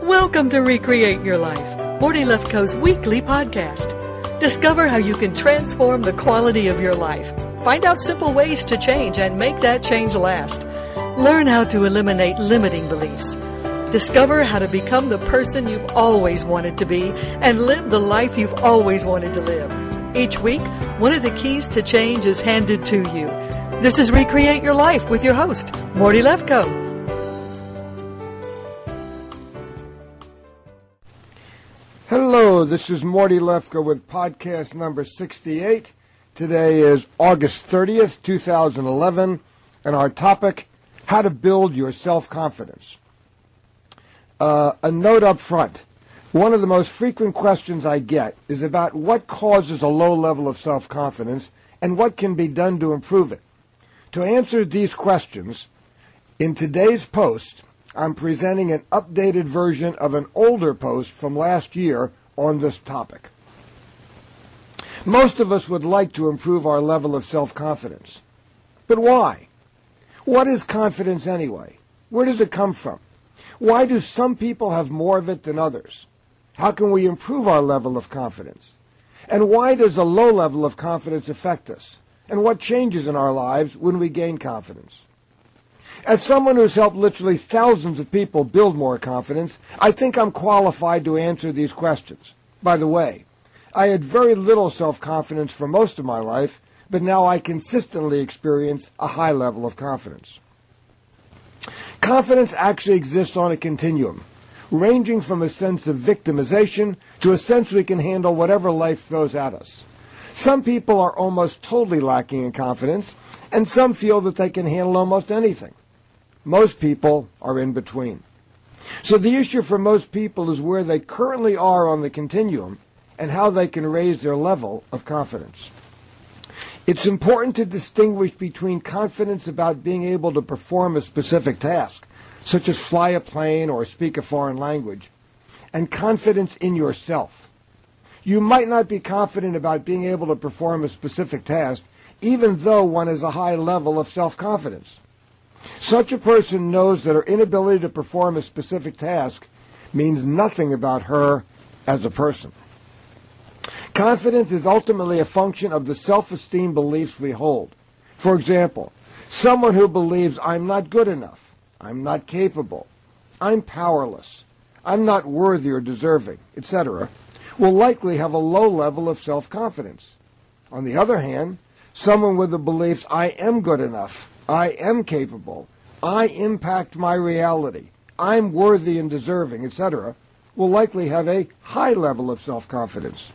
Welcome to Recreate Your Life, Morty Lefkoe's weekly podcast. Discover how you can transform the quality of your life. Find out simple ways to change and make that change last. Learn how to eliminate limiting beliefs. Discover how to become the person you've always wanted to be and live the life you've always wanted to live. Each week, one of the keys to change is handed to you. This is Recreate Your Life with your host, Morty Lefkoe. Hello, this is Morty Lefkoe with podcast number 68. Today is August 30th, 2011, and our topic, how to build your self-confidence. A note up front. One of the most frequent questions I get is about what causes a low level of self-confidence and what can be done to improve it. To answer these questions, in today's post, I'm presenting an updated version of an older post from last year on this topic. Most of us would like to improve our level of self-confidence. But why? What is confidence anyway? Where does it come from? Why do some people have more of it than others? How can we improve our level of confidence? And why does a low level of confidence affect us? And what changes in our lives when we gain confidence? As someone who's helped literally thousands of people build more confidence, I think I'm qualified to answer these questions. By the way, I had very little self-confidence for most of my life, but now I consistently experience a high level of confidence. Confidence actually exists on a continuum, ranging from a sense of victimization to a sense we can handle whatever life throws at us. Some people are almost totally lacking in confidence, and some feel that they can handle almost anything. Most people are in between. So the issue for most people is where they currently are on the continuum and how they can raise their level of confidence. It's important to distinguish between confidence about being able to perform a specific task, such as fly a plane or speak a foreign language, and confidence in yourself. You might not be confident about being able to perform a specific task, even though one has a high level of self-confidence. Such a person knows that her inability to perform a specific task means nothing about her as a person. Confidence is ultimately a function of the self-esteem beliefs we hold. For example, someone who believes I'm not good enough, I'm not capable, I'm powerless, I'm not worthy or deserving, etc., will likely have a low level of self-confidence. On the other hand, someone with the beliefs I am good enough, I am capable, I impact my reality, I'm worthy and deserving, etc., will likely have a high level of self-confidence.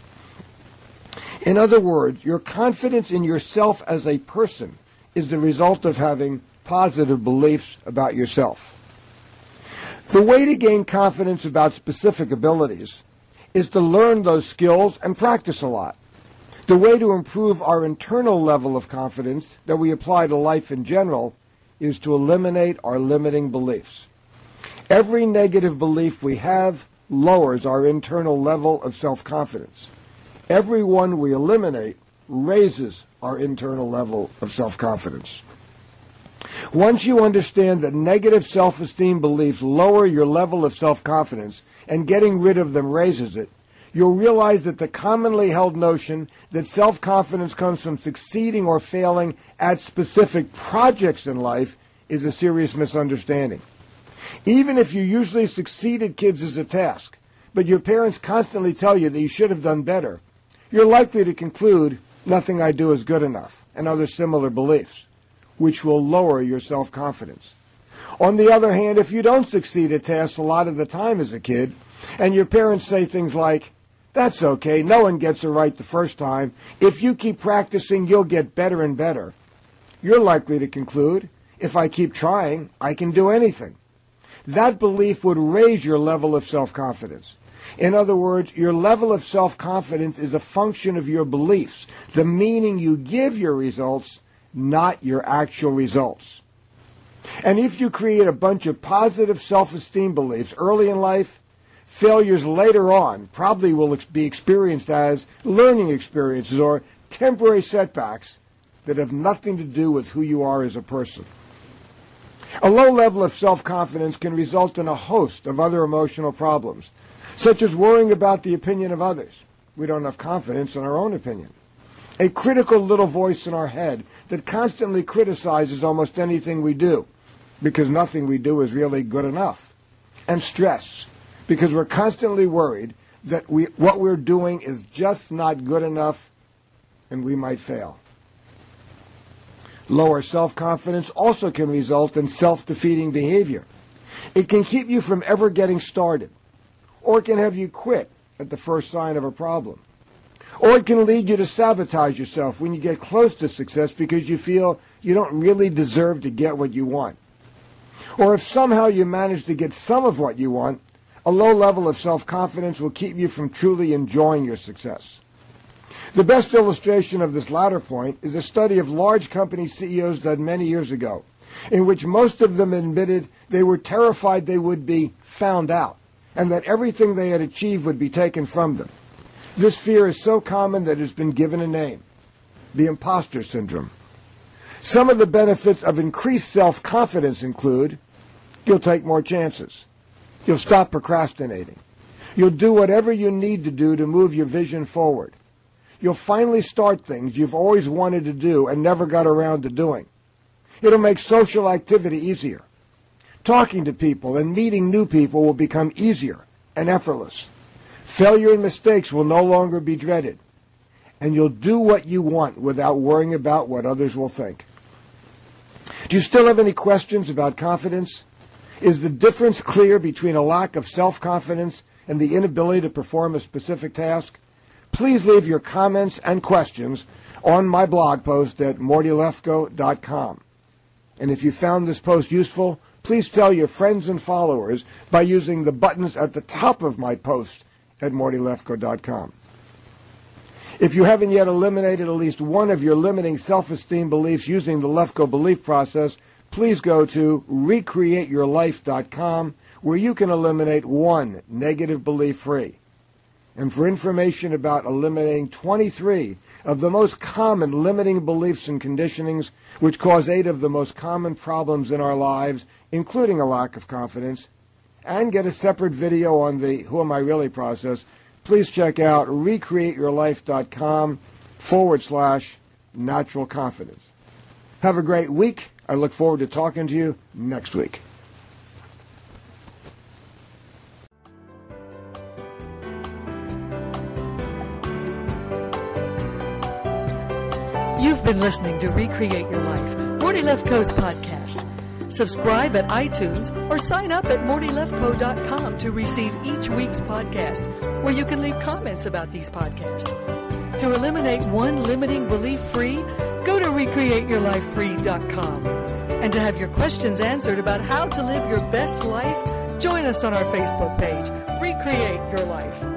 In other words, your confidence in yourself as a person is the result of having positive beliefs about yourself. The way to gain confidence about specific abilities is to learn those skills and practice a lot. The way to improve our internal level of confidence that we apply to life in general is to eliminate our limiting beliefs. Every negative belief we have lowers our internal level of self-confidence. Every one we eliminate raises our internal level of self-confidence. Once you understand that negative self-esteem beliefs lower your level of self-confidence and getting rid of them raises it, you'll realize that the commonly held notion that self-confidence comes from succeeding or failing at specific projects in life is a serious misunderstanding. Even if you usually succeed at kids as a task, but your parents constantly tell you that you should have done better, you're likely to conclude, nothing I do is good enough, and other similar beliefs, which will lower your self-confidence. On the other hand, if you don't succeed at tasks a lot of the time as a kid, and your parents say things like, that's okay, no one gets it right the first time. If you keep practicing, you'll get better and better. You're likely to conclude, if I keep trying, I can do anything. That belief would raise your level of self-confidence. In other words, your level of self-confidence is a function of your beliefs, the meaning you give your results, not your actual results. And if you create a bunch of positive self-esteem beliefs early in life, failures later on probably will be experienced as learning experiences or temporary setbacks that have nothing to do with who you are as a person. A low level of self-confidence can result in a host of other emotional problems, such as worrying about the opinion of others. We don't have confidence in our own opinion. A critical little voice in our head that constantly criticizes almost anything we do, because nothing we do is really good enough. And stress, because we're constantly worried that what we're doing is just not good enough and we might fail. Lower self-confidence also can result in self-defeating behavior. It can keep you from ever getting started, or it can have you quit at the first sign of a problem. Or it can lead you to sabotage yourself when you get close to success because you feel you don't really deserve to get what you want. Or if somehow you manage to get some of what you want, a low level of self-confidence will keep you from truly enjoying your success. The best illustration of this latter point is a study of large company CEOs done many years ago, in which most of them admitted they were terrified they would be found out, and that everything they had achieved would be taken from them. This fear is so common that it has been given a name: the imposter syndrome. Some of the benefits of increased self-confidence include: you'll take more chances. You'll stop procrastinating. You'll do whatever you need to do to move your vision forward. You'll finally start things you've always wanted to do and never got around to doing. It'll make social activity easier. Talking to people and meeting new people will become easier and effortless. Failure and mistakes will no longer be dreaded. And you'll do what you want without worrying about what others will think. Do you still have any questions about confidence? Is the difference clear between a lack of self-confidence and the inability to perform a specific task? Please leave your comments and questions on my blog post at mortylefko.com. And if you found this post useful, please tell your friends and followers by using the buttons at the top of my post at mortylefko.com. If you haven't yet eliminated at least one of your limiting self-esteem beliefs using the Lefko belief process, please go to recreateyourlife.com, where you can eliminate one negative belief free. And for information about eliminating 23 of the most common limiting beliefs and conditionings, which cause 8 of the most common problems in our lives, including a lack of confidence, and get a separate video on the Who Am I Really process, please check out recreateyourlife.com/natural confidence. Have a great week. I look forward to talking to you next week. You've been listening to Recreate Your Life, Morty Lefko's podcast. Subscribe at iTunes or sign up at mortylefko.com to receive each week's podcast, where you can leave comments about these podcasts. To eliminate one limiting belief free, go to recreateyourlifefree.com. And to have your questions answered about how to live your best life, join us on our Facebook page, Recreate Your Life.